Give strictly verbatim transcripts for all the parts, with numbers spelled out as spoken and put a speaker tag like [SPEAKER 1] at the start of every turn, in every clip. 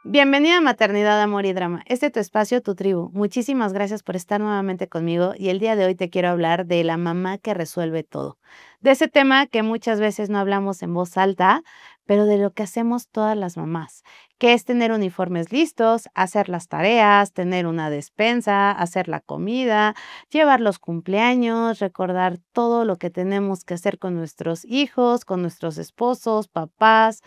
[SPEAKER 1] Bienvenida a Maternidad, Amor y Drama. Este es tu espacio, tu tribu. Muchísimas gracias por estar nuevamente conmigo y el día de hoy te quiero hablar de la mamá que resuelve todo. De ese tema que muchas veces no hablamos en voz alta, pero de lo que hacemos todas las mamás, que es tener uniformes listos, hacer las tareas, tener una despensa, hacer la comida, llevar los cumpleaños, recordar todo lo que tenemos que hacer con nuestros hijos, con nuestros esposos, papás.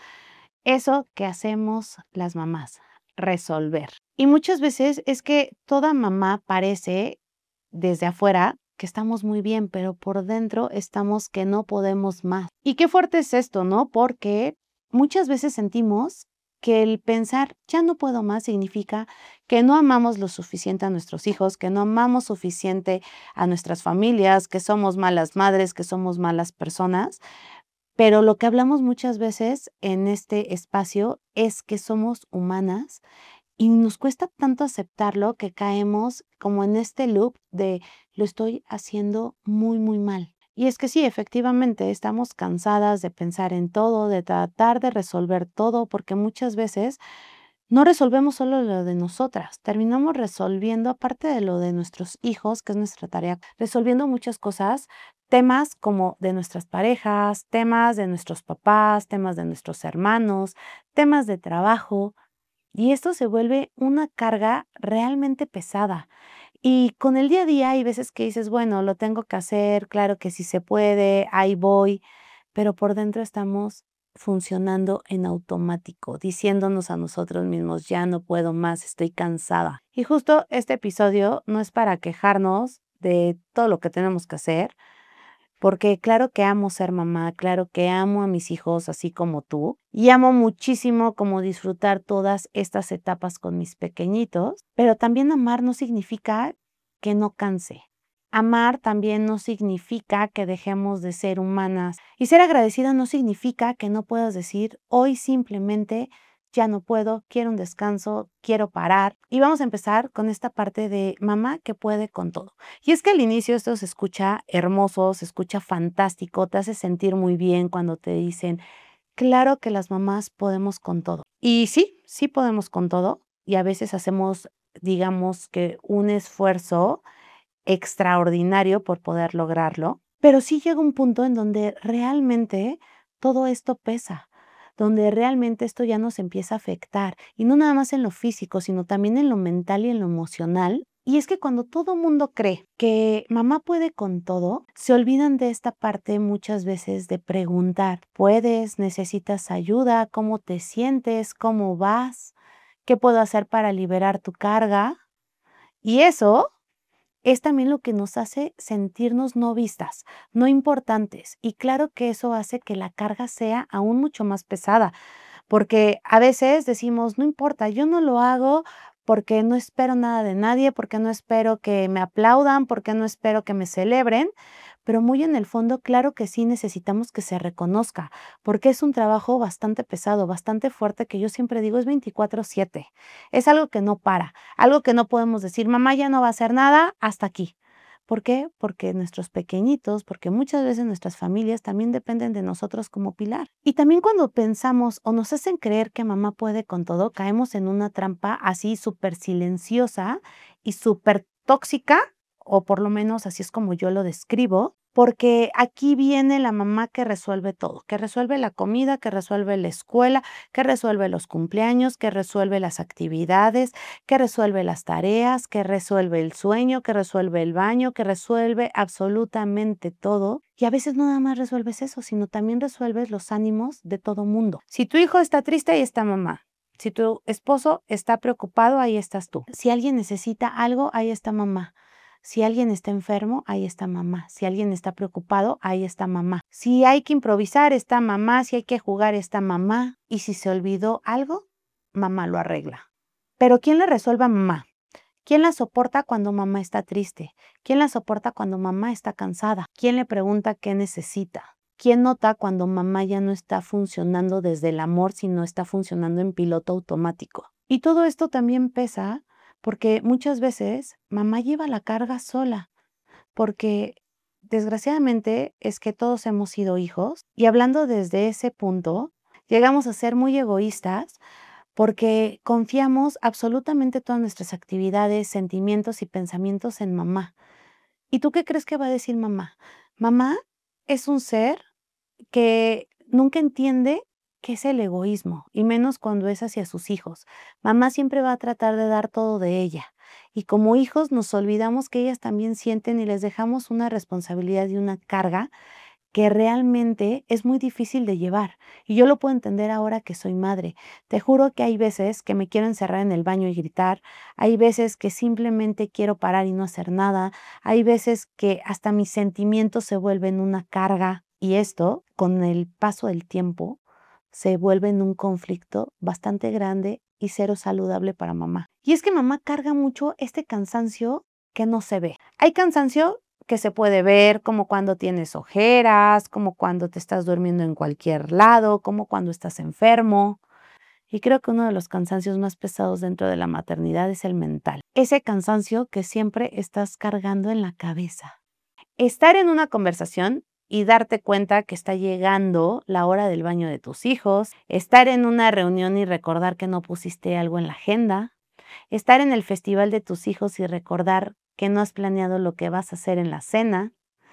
[SPEAKER 1] Eso que hacemos las mamás, resolver. Y muchas veces es que toda mamá parece desde afuera que estamos muy bien, pero por dentro estamos que no podemos más. Y qué fuerte es esto, ¿no? Porque muchas veces sentimos que el pensar ya no puedo más significa que no amamos lo suficiente a nuestros hijos, que no amamos suficiente a nuestras familias, que somos malas madres, que somos malas personas. Pero lo que hablamos muchas veces en este espacio es que somos humanas y nos cuesta tanto aceptarlo que caemos como en este loop de lo estoy haciendo muy, muy mal. Y es que sí, efectivamente, estamos cansadas de pensar en todo, de tratar de resolver todo, porque muchas veces no resolvemos solo lo de nosotras, terminamos resolviendo, aparte de lo de nuestros hijos, que es nuestra tarea, resolviendo muchas cosas, temas como de nuestras parejas, temas de nuestros papás, temas de nuestros hermanos, temas de trabajo, y esto se vuelve una carga realmente pesada. Y con el día a día hay veces que dices, bueno, lo tengo que hacer, claro que sí se puede, ahí voy, pero por dentro estamos funcionando en automático, diciéndonos a nosotros mismos, ya no puedo más, estoy cansada. Y justo este episodio no es para quejarnos de todo lo que tenemos que hacer, porque claro que amo ser mamá, claro que amo a mis hijos así como tú, y amo muchísimo como disfrutar todas estas etapas con mis pequeñitos, pero también amar no significa que no canse. Amar también no significa que dejemos de ser humanas. Y ser agradecida no significa que no puedas decir, hoy simplemente ya no puedo, quiero un descanso, quiero parar. Y vamos a empezar con esta parte de mamá que puede con todo. Y es que al inicio esto se escucha hermoso, se escucha fantástico, te hace sentir muy bien cuando te dicen, claro que las mamás podemos con todo. Y sí, sí podemos con todo. Y a veces hacemos, digamos que un esfuerzo extraordinario por poder lograrlo, pero sí llega un punto en donde realmente todo esto pesa, donde realmente esto ya nos empieza a afectar, y no nada más en lo físico, sino también en lo mental y en lo emocional. Y es que cuando todo mundo cree que mamá puede con todo, se olvidan de esta parte muchas veces de preguntar, ¿puedes? ¿Necesitas ayuda? ¿Cómo te sientes? ¿Cómo vas? ¿Qué puedo hacer para liberar tu carga? Y eso es también lo que nos hace sentirnos no vistas, no importantes. Y claro que eso hace que la carga sea aún mucho más pesada, porque a veces decimos, no importa, yo no lo hago porque no espero nada de nadie, porque no espero que me aplaudan, porque no espero que me celebren, pero muy en el fondo, claro que sí necesitamos que se reconozca, porque es un trabajo bastante pesado, bastante fuerte, que yo siempre digo es veinticuatro siete. Es algo que no para, algo que no podemos decir, mamá ya no va a hacer nada, hasta aquí. ¿Por qué? Porque nuestros pequeñitos, porque muchas veces nuestras familias también dependen de nosotros como pilar. Y también cuando pensamos o nos hacen creer que mamá puede con todo, caemos en una trampa así súper silenciosa y súper tóxica, o por lo menos así es como yo lo describo, porque aquí viene la mamá que resuelve todo, que resuelve la comida, que resuelve la escuela, que resuelve los cumpleaños, que resuelve las actividades, que resuelve las tareas, que resuelve el sueño, que resuelve el baño, que resuelve absolutamente todo. Y a veces no nada más resuelves eso, sino también resuelves los ánimos de todo mundo. Si tu hijo está triste, ahí está mamá. Si tu esposo está preocupado, ahí estás tú. Si alguien necesita algo, ahí está mamá. Si alguien está enfermo, ahí está mamá. Si alguien está preocupado, ahí está mamá. Si hay que improvisar, está mamá. Si hay que jugar, está mamá. Y si se olvidó algo, mamá lo arregla. Pero ¿quién le resuelve a mamá? ¿Quién la soporta cuando mamá está triste? ¿Quién la soporta cuando mamá está cansada? ¿Quién le pregunta qué necesita? ¿Quién nota cuando mamá ya no está funcionando desde el amor, sino está funcionando en piloto automático? Y todo esto también pesa porque muchas veces mamá lleva la carga sola, porque desgraciadamente es que todos hemos sido hijos y hablando desde ese punto, llegamos a ser muy egoístas porque confiamos absolutamente todas nuestras actividades, sentimientos y pensamientos en mamá. ¿Y tú qué crees que va a decir mamá? Mamá es un ser que nunca entiende qué es el egoísmo, y menos cuando es hacia sus hijos. Mamá siempre va a tratar de dar todo de ella, y como hijos nos olvidamos que ellas también sienten y les dejamos una responsabilidad y una carga que realmente es muy difícil de llevar. Y yo lo puedo entender ahora que soy madre. Te juro que hay veces que me quiero encerrar en el baño y gritar, hay veces que simplemente quiero parar y no hacer nada, hay veces que hasta mis sentimientos se vuelven una carga y esto, con el paso del tiempo, se vuelve en un conflicto bastante grande y cero saludable para mamá. Y es que mamá carga mucho este cansancio que no se ve. Hay cansancio que se puede ver, como cuando tienes ojeras, como cuando te estás durmiendo en cualquier lado, como cuando estás enfermo. Y creo que uno de los cansancios más pesados dentro de la maternidad es el mental. Ese cansancio que siempre estás cargando en la cabeza. Estar en una conversación y darte cuenta que está llegando la hora del baño de tus hijos, estar en una reunión y recordar que no pusiste algo en la agenda, estar en el festival de tus hijos y recordar que no has planeado lo que vas a hacer en la cena,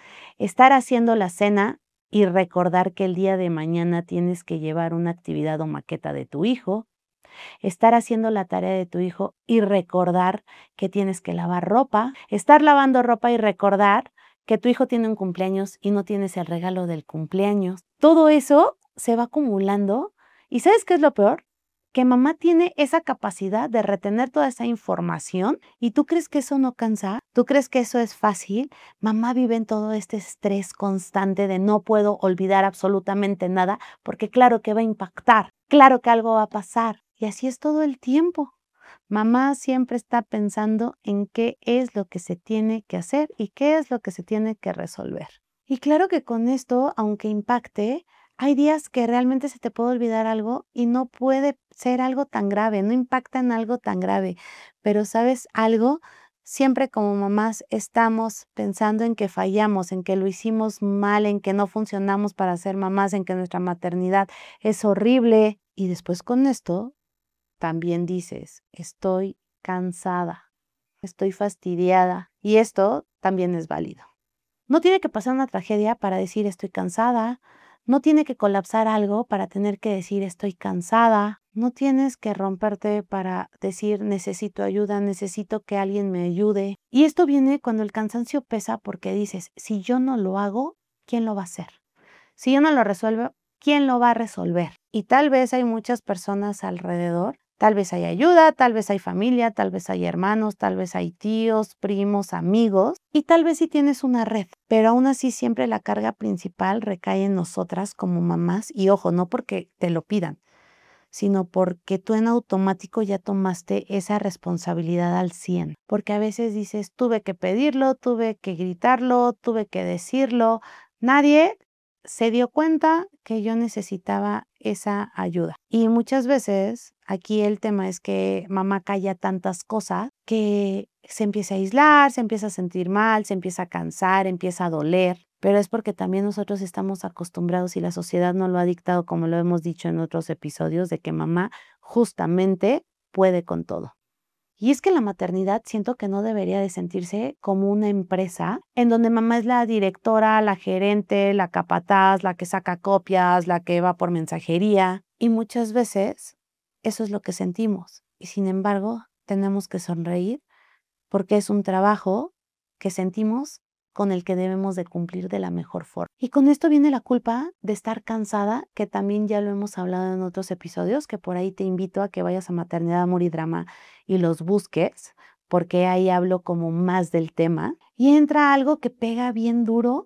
[SPEAKER 1] estar haciendo la cena y recordar que el día de mañana tienes que llevar una actividad o maqueta de tu hijo, estar haciendo la tarea de tu hijo y recordar que tienes que lavar ropa, estar lavando ropa y recordar que tu hijo tiene un cumpleaños y no tienes el regalo del cumpleaños. Todo eso se va acumulando y ¿sabes qué es lo peor? Que mamá tiene esa capacidad de retener toda esa información y tú crees que eso no cansa, tú crees que eso es fácil. Mamá vive en todo este estrés constante de no puedo olvidar absolutamente nada porque claro que va a impactar, claro que algo va a pasar y así es todo el tiempo. Mamá siempre está pensando en qué es lo que se tiene que hacer y qué es lo que se tiene que resolver. Y claro que con esto, aunque impacte, hay días que realmente se te puede olvidar algo y no puede ser algo tan grave, no impacta en algo tan grave. Pero ¿sabes algo? Siempre como mamás estamos pensando en que fallamos, en que lo hicimos mal, en que no funcionamos para ser mamás, en que nuestra maternidad es horrible. Y después con esto también dices, estoy cansada, estoy fastidiada. Y esto también es válido. No tiene que pasar una tragedia para decir estoy cansada, no tiene que colapsar algo para tener que decir estoy cansada, no tienes que romperte para decir necesito ayuda, necesito que alguien me ayude. Y esto viene cuando el cansancio pesa porque dices, si yo no lo hago, ¿quién lo va a hacer? Si yo no lo resuelvo, ¿quién lo va a resolver? Y tal vez hay muchas personas alrededor, tal vez hay ayuda, tal vez hay familia, tal vez hay hermanos, tal vez hay tíos, primos, amigos, y tal vez sí tienes una red, pero aún así siempre la carga principal recae en nosotras como mamás, y ojo, no porque te lo pidan, sino porque tú en automático ya tomaste esa responsabilidad al cien, porque a veces dices, tuve que pedirlo, tuve que gritarlo, tuve que decirlo, nadie se dio cuenta que yo necesitaba esa ayuda. Y muchas veces aquí el tema es que mamá calla tantas cosas que se empieza a aislar, se empieza a sentir mal, se empieza a cansar, empieza a doler. Pero es porque también nosotros estamos acostumbrados y la sociedad nos lo ha dictado, como lo hemos dicho en otros episodios, de que mamá justamente puede con todo. Y es que la maternidad siento que no debería de sentirse como una empresa en donde mamá es la directora, la gerente, la capataz, la que saca copias, la que va por mensajería. Y muchas veces eso es lo que sentimos. Y sin embargo, tenemos que sonreír porque es un trabajo que sentimos con el que debemos de cumplir de la mejor forma. Y con esto viene la culpa de estar cansada, que también ya lo hemos hablado en otros episodios, que por ahí te invito a que vayas a Maternidad, Amor y Drama y los busques, porque ahí hablo como más del tema. Y entra algo que pega bien duro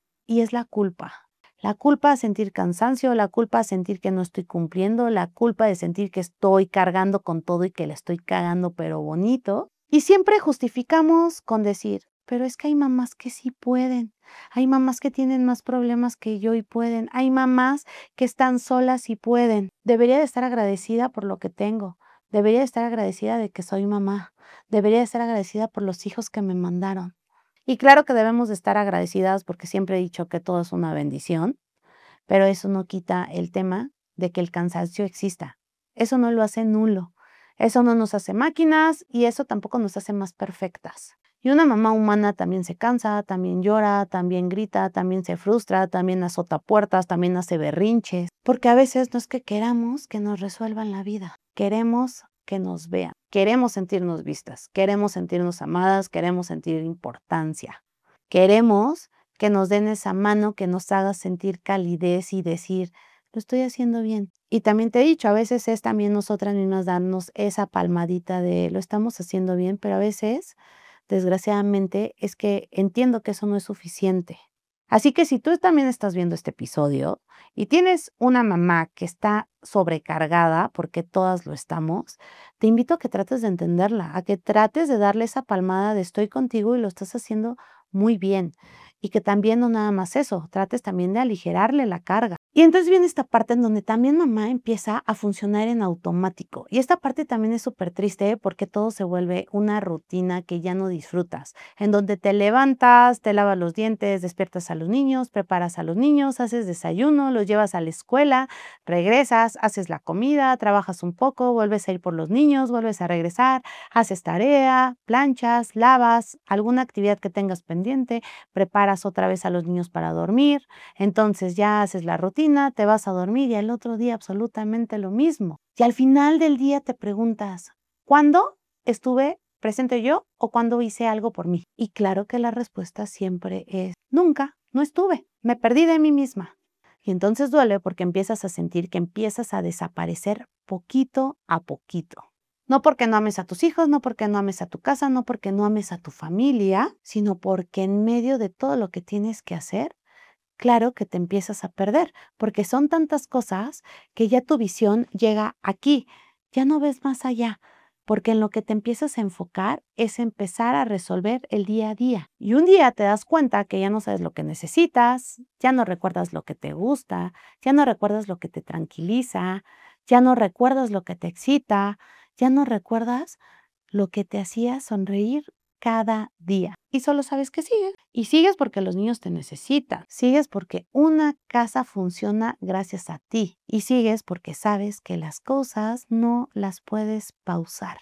[SPEAKER 1] y es la culpa. La culpa de sentir cansancio, la culpa de sentir que no estoy cumpliendo, la culpa de sentir que estoy cargando con todo y que le estoy cagando pero bonito. Y siempre justificamos con decir, pero es que hay mamás que sí pueden, hay mamás que tienen más problemas que yo y pueden, hay mamás que están solas y pueden. Debería de estar agradecida por lo que tengo, debería de estar agradecida de que soy mamá, debería de estar agradecida por los hijos que me mandaron. Y claro que debemos de estar agradecidas porque siempre he dicho que todo es una bendición, pero eso no quita el tema de que el cansancio exista. eso no lo hace nulo, eso no nos hace máquinas y eso tampoco nos hace más perfectas. Y una mamá humana también se cansa, también llora, también grita, también se frustra, también azota puertas, también hace berrinches, porque a veces no es que queramos que nos resuelvan la vida, queremos que nos vean, queremos sentirnos vistas, queremos sentirnos amadas, queremos sentir importancia, queremos que nos den esa mano que nos haga sentir calidez y decir, lo estoy haciendo bien. Y también te he dicho, a veces es también nosotras mismas darnos esa palmadita de lo estamos haciendo bien, pero a veces, desgraciadamente, es que entiendo que eso no es suficiente. Así que si tú también estás viendo este episodio y tienes una mamá que está sobrecargada, porque todas lo estamos, te invito a que trates de entenderla, a que trates de darle esa palmada de estoy contigo y lo estás haciendo muy bien. Y que también no nada más eso, trates también de aligerarle la carga. Y entonces viene esta parte en donde también mamá empieza a funcionar en automático. Y esta parte también es súper triste porque todo se vuelve una rutina que ya no disfrutas, en donde te levantas, te lavas los dientes, despiertas a los niños, preparas a los niños, haces desayuno, los llevas a la escuela, regresas, haces la comida, trabajas un poco, vuelves a ir por los niños, vuelves a regresar, haces tarea, planchas, lavas, alguna actividad que tengas pendiente, preparas otra vez a los niños para dormir, entonces ya haces la rutina, te vas a dormir y al otro día absolutamente lo mismo. Y al final del día te preguntas, ¿cuándo estuve presente yo o cuándo hice algo por mí? Y claro que la respuesta siempre es, nunca, no estuve, me perdí de mí misma. Y entonces duele porque empiezas a sentir que empiezas a desaparecer poquito a poquito. No porque no ames a tus hijos, no porque no ames a tu casa, no porque no ames a tu familia, sino porque en medio de todo lo que tienes que hacer, claro que te empiezas a perder, porque son tantas cosas que ya tu visión llega aquí, ya no ves más allá, porque en lo que te empiezas a enfocar es empezar a resolver el día a día. Y un día te das cuenta que ya no sabes lo que necesitas, ya no recuerdas lo que te gusta, ya no recuerdas lo que te tranquiliza, ya no recuerdas lo que te excita, ya no recuerdas lo que te hacía sonreír cada día. Y solo sabes que sigues. Y sigues porque los niños te necesitan. Sigues porque una casa funciona gracias a ti. Y sigues porque sabes que las cosas no las puedes pausar.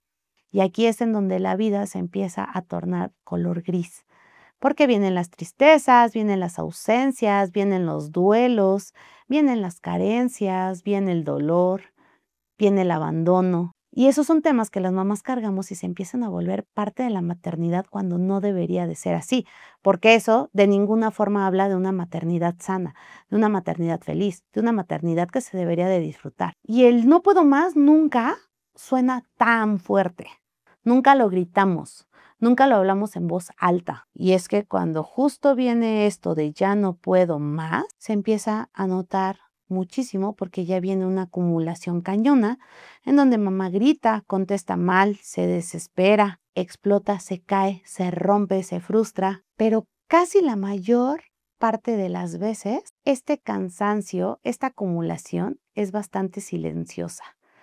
[SPEAKER 1] Y aquí es en donde la vida se empieza a tornar color gris. Porque vienen las tristezas, vienen las ausencias, vienen los duelos, vienen las carencias, viene el dolor, viene el abandono. Y esos son temas que las mamás cargamos y se empiezan a volver parte de la maternidad cuando no debería de ser así, porque eso de ninguna forma habla de una maternidad sana, de una maternidad feliz, de una maternidad que se debería de disfrutar. Y el no puedo más nunca suena tan fuerte, nunca lo gritamos, nunca lo hablamos en voz alta. Y es que cuando justo viene esto de ya no puedo más, se empieza a notar muchísimo porque ya viene una acumulación cañona en donde mamá grita, contesta mal, se desespera, explota, se cae, se rompe, se frustra, pero casi la mayor parte de las veces este cansancio, esta acumulación es bastante silenciosa.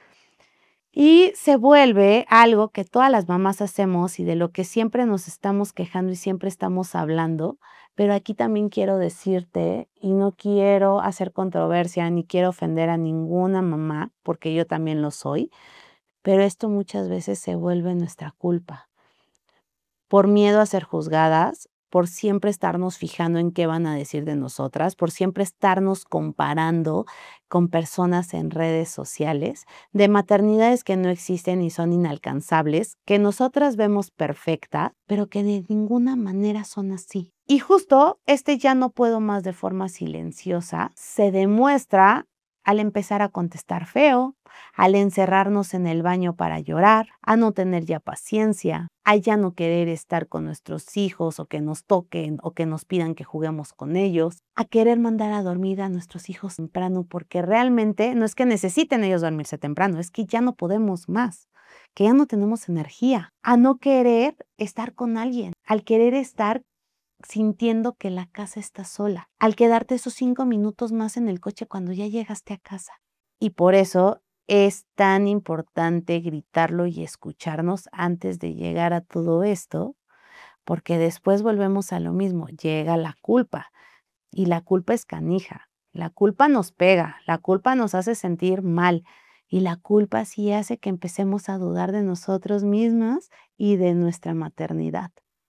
[SPEAKER 1] Y se vuelve algo que todas las mamás hacemos y de lo que siempre nos estamos quejando y siempre estamos hablando, pero aquí también quiero decirte, y no quiero hacer controversia ni quiero ofender a ninguna mamá, porque yo también lo soy, pero esto muchas veces se vuelve nuestra culpa. Por miedo a ser juzgadas, por siempre estarnos fijando en qué van a decir de nosotras, por siempre estarnos comparando con personas en redes sociales, de maternidades que no existen y son inalcanzables, que nosotras vemos perfectas, pero que de ninguna manera son así. Y justo este ya no puedo más de forma silenciosa se demuestra al empezar a contestar feo, al encerrarnos en el baño para llorar, a no tener ya paciencia, a ya no querer estar con nuestros hijos o que nos toquen o que nos pidan que juguemos con ellos, a querer mandar a dormir a nuestros hijos temprano porque realmente no es que necesiten ellos dormirse temprano, es que ya no podemos más, que ya no tenemos energía, a no querer estar con alguien, al querer estar sintiendo que la casa está sola, al quedarte esos cinco minutos más en el coche cuando ya llegaste a casa. Y por eso es tan importante gritarlo y escucharnos antes de llegar a todo esto, porque después volvemos a lo mismo, llega la culpa y la culpa es canija, la culpa nos pega, la culpa nos hace sentir mal Y la culpa sí hace que empecemos a dudar de nosotros mismas y de nuestra maternidad.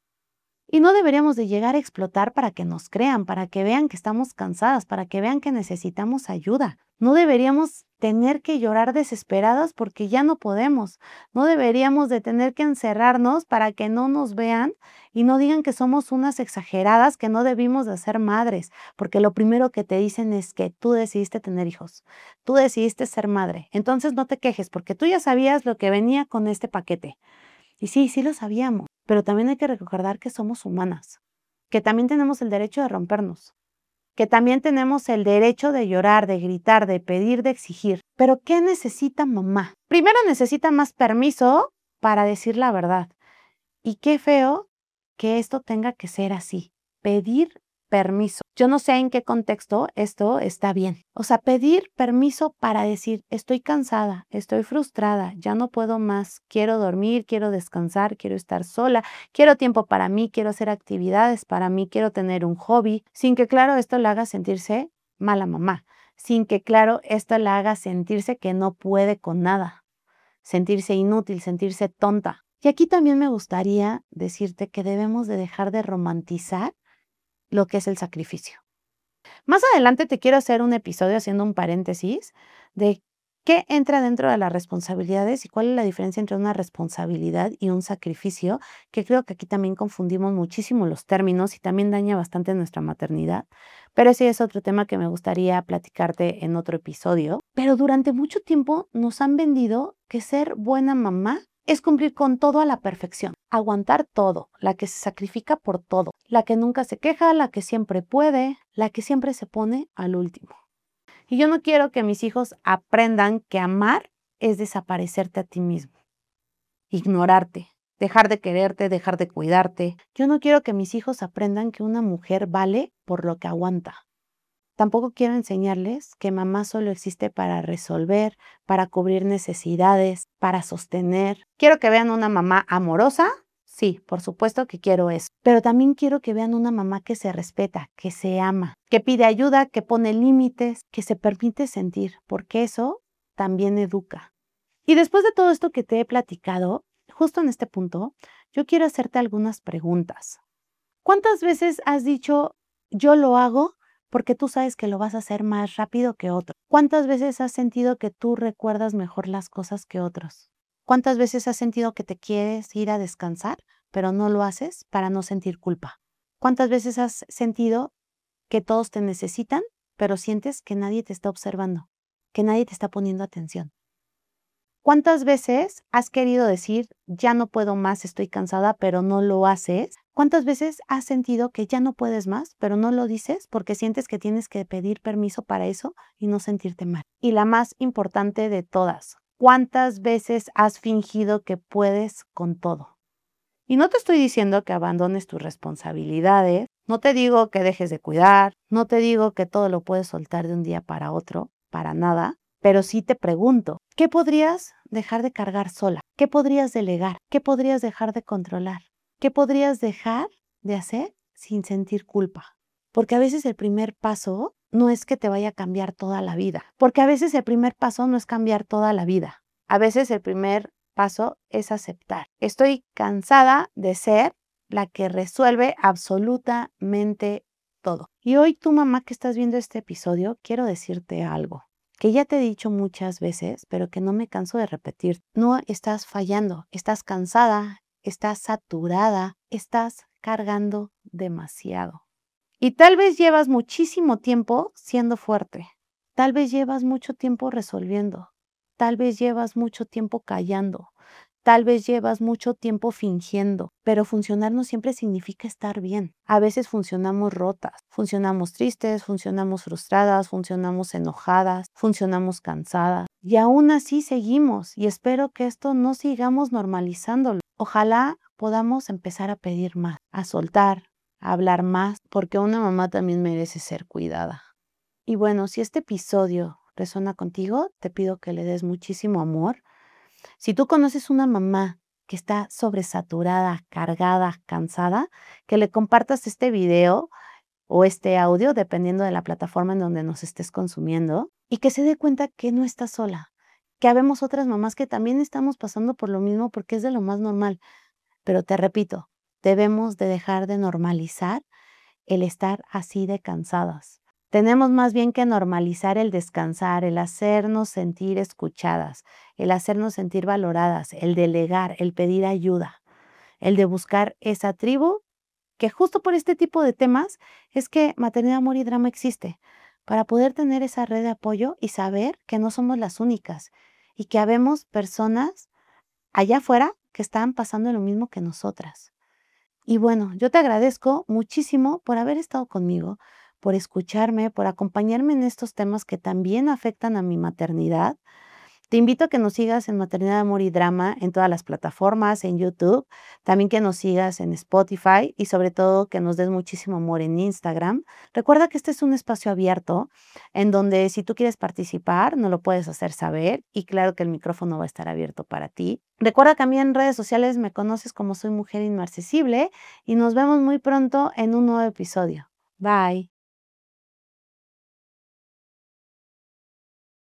[SPEAKER 1] Y no deberíamos de llegar a explotar para que nos crean, para que vean que estamos cansadas, para que vean que necesitamos ayuda. No deberíamos tener que llorar desesperadas porque ya no podemos. No deberíamos de tener que encerrarnos para que no nos vean y no digan que somos unas exageradas, que no debimos de ser madres, porque lo primero que te dicen es que tú decidiste tener hijos, tú decidiste ser madre. Entonces no te quejes porque tú ya sabías lo que venía con este paquete. Y sí, sí lo sabíamos, pero también hay que recordar que somos humanas, que también tenemos el derecho de rompernos, que también tenemos el derecho de llorar, de gritar, de pedir, de exigir. Pero ¿qué necesita mamá? Primero necesita más permiso para decir la verdad. Y qué feo que esto tenga que ser así, pedir permiso. Yo no sé en qué contexto esto está bien. O sea, pedir permiso para decir, estoy cansada, estoy frustrada, ya no puedo más, quiero dormir, quiero descansar, quiero estar sola, quiero tiempo para mí, quiero hacer actividades para mí, quiero tener un hobby, sin que, claro, esto le haga sentirse mala mamá, sin que, claro, esto le haga sentirse que no puede con nada, sentirse inútil, sentirse tonta. Y aquí también me gustaría decirte que debemos de dejar de romantizar lo que es el sacrificio. Más adelante te quiero hacer un episodio haciendo un paréntesis de qué entra dentro de las responsabilidades y cuál es la diferencia entre una responsabilidad y un sacrificio, que creo que aquí también confundimos muchísimo los términos y también daña bastante nuestra maternidad. Pero ese es otro tema que me gustaría platicarte en otro episodio. Pero durante mucho tiempo nos han vendido que ser buena mamá es cumplir con todo a la perfección, aguantar todo, la que se sacrifica por todo, la que nunca se queja, la que siempre puede, la que siempre se pone al último. Y yo no quiero que mis hijos aprendan que amar es desaparecerte a ti mismo, ignorarte, dejar de quererte, dejar de cuidarte. Yo no quiero que mis hijos aprendan que una mujer vale por lo que aguanta. Tampoco quiero enseñarles que mamá solo existe para resolver, para cubrir necesidades, para sostener. Quiero que vean una mamá amorosa. Sí, por supuesto que quiero eso. Pero también quiero que vean una mamá que se respeta, que se ama, que pide ayuda, que pone límites, que se permite sentir, porque eso también educa. Y después de todo esto que te he platicado, justo en este punto, yo quiero hacerte algunas preguntas. ¿Cuántas veces has dicho, yo lo hago porque tú sabes que lo vas a hacer más rápido que otro? ¿Cuántas veces has sentido que tú recuerdas mejor las cosas que otros? ¿Cuántas veces has sentido que te quieres ir a descansar, pero no lo haces para no sentir culpa? ¿Cuántas veces has sentido que todos te necesitan, pero sientes que nadie te está observando, que nadie te está poniendo atención? ¿Cuántas veces has querido decir, ya no puedo más, estoy cansada, pero no lo haces? ¿Cuántas veces has sentido que ya no puedes más, pero no lo dices porque sientes que tienes que pedir permiso para eso y no sentirte mal? Y la más importante de todas, ¿cuántas veces has fingido que puedes con todo? Y no te estoy diciendo que abandones tus responsabilidades, no te digo que dejes de cuidar, no te digo que todo lo puedes soltar de un día para otro, para nada. Pero sí te pregunto, ¿qué podrías dejar de cargar sola? ¿Qué podrías delegar? ¿Qué podrías dejar de controlar? ¿Qué podrías dejar de hacer sin sentir culpa? Porque a veces el primer paso no es que te vaya a cambiar toda la vida. Porque a veces el primer paso no es cambiar toda la vida. A veces el primer paso es aceptar. Estoy cansada de ser la que resuelve absolutamente todo. Y hoy tú, mamá, que estás viendo este episodio, quiero decirte algo que ya te he dicho muchas veces, pero que no me canso de repetir. No estás fallando, estás cansada, estás saturada, estás cargando demasiado. Y tal vez llevas muchísimo tiempo siendo fuerte, tal vez llevas mucho tiempo resolviendo, tal vez llevas mucho tiempo callando, tal vez llevas mucho tiempo fingiendo, pero funcionar no siempre significa estar bien. A veces funcionamos rotas, funcionamos tristes, funcionamos frustradas, funcionamos enojadas, funcionamos cansadas. Y aún así seguimos y espero que esto no sigamos normalizándolo. Ojalá podamos empezar a pedir más, a soltar, a hablar más, porque una mamá también merece ser cuidada. Y bueno, si este episodio resuena contigo, te pido que le des muchísimo amor. Si tú conoces una mamá que está sobresaturada, cargada, cansada, que le compartas este video o este audio, dependiendo de la plataforma en donde nos estés consumiendo, y que se dé cuenta que no está sola, que habemos otras mamás que también estamos pasando por lo mismo porque es de lo más normal. Pero te repito, debemos de dejar de normalizar el estar así de cansadas. Tenemos más bien que normalizar el descansar, el hacernos sentir escuchadas, el hacernos sentir valoradas, el delegar, el pedir ayuda, el de buscar esa tribu, que justo por este tipo de temas es que Maternidad, Amor y Drama existe, para poder tener esa red de apoyo y saber que no somos las únicas y que habemos personas allá afuera que están pasando lo mismo que nosotras. Y bueno, yo te agradezco muchísimo por haber estado conmigo, por escucharme, por acompañarme en estos temas que también afectan a mi maternidad. Te invito a que nos sigas en Maternidad, Amor y Drama en todas las plataformas, en YouTube, también que nos sigas en Spotify y sobre todo que nos des muchísimo amor en Instagram. Recuerda que este es un espacio abierto en donde si tú quieres participar, nos lo puedes hacer saber y claro que el micrófono va a estar abierto para ti. Recuerda que a mí en redes sociales me conoces como Soy Mujer Inmarcesible y nos vemos muy pronto en un nuevo episodio. Bye.